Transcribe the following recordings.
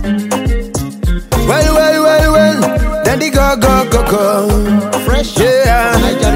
Well, Dandy go. Fresh Yeah,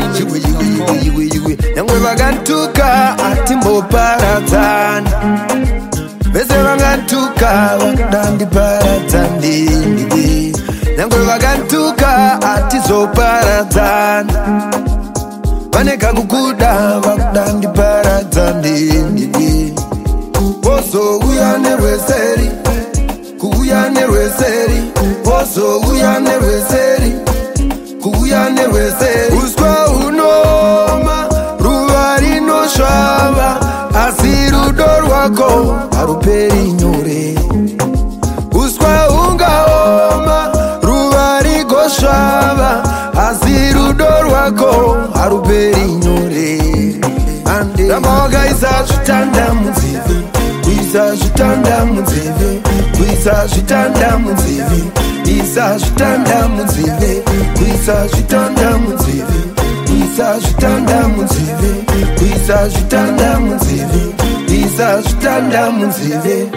Nangwe vagantuka atimbo paratani. Vese vagantuka vakdandi paratani. Nangwe vagantuka atizo paratani. Vaneka kukuda vakdandi paratani. Oso uyane weseri, kuyane weseri. Oso uyane weseri, kuyane weseri. Uskwa unoma, ruvari no shava. Asirudo rwako, aruperi nyore. Uskwa ungaoma, ruvari goshava. Asirudo rwako, aruperi nyore. Ande Ramoga izazvitanda munzivi, izazvitanda munzivi, izazvitanda munzivi, izazvitanda munzivi, izazvitanda munzivi, izazvitanda munzivi, izazvitanda munzivi, izazvitanda munzivi.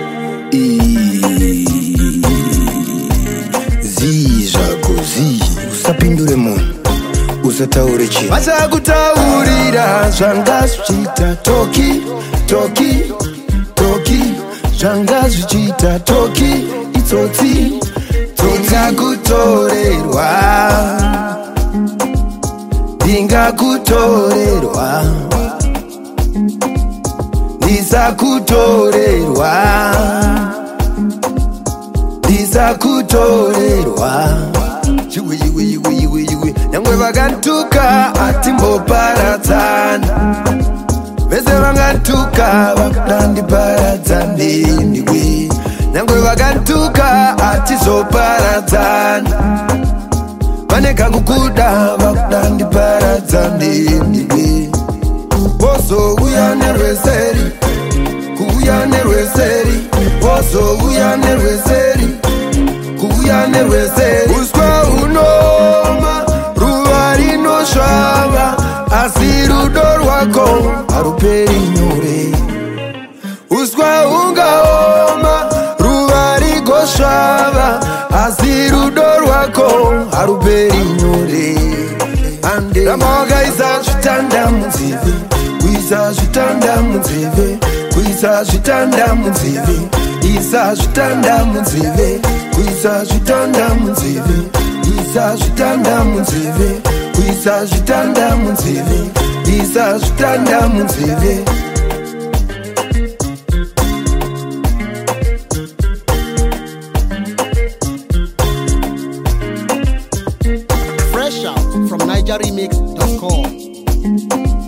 Zizvakozi usapindure munhu usataure chinhu. Vachakutaurira zvanga zvichiita toki zvanga zvichiita toki itsotsi ndingakutorerwa ndisakutorerwa Nangwe vagantuka atimbo paratani. Vese vagantuka vakdandi paratani. Nangwe vagantuka atizo paratani. Vaneka kukuda vakdandi paratani. Oso uyane weseri, kuyane weseri. Oso uyane weseri, kuyane weseri. Uskwa unoma, ruvari no shava. Asirudo rwako, aruperi nyore. Uskwa ungaoma, ruvari goshava. Asirudo rwako, aruperi nyore. Ande Ramoga izazvitanda munzivi, izazvitanda munzivi, izazvitanda munzivi, izazvitanda munzivi, izazvitanda munzivi, izazvitanda munzivi, izazvitanda munzivi, izazvitanda munzivi. Fresh out from NigerRemix.com.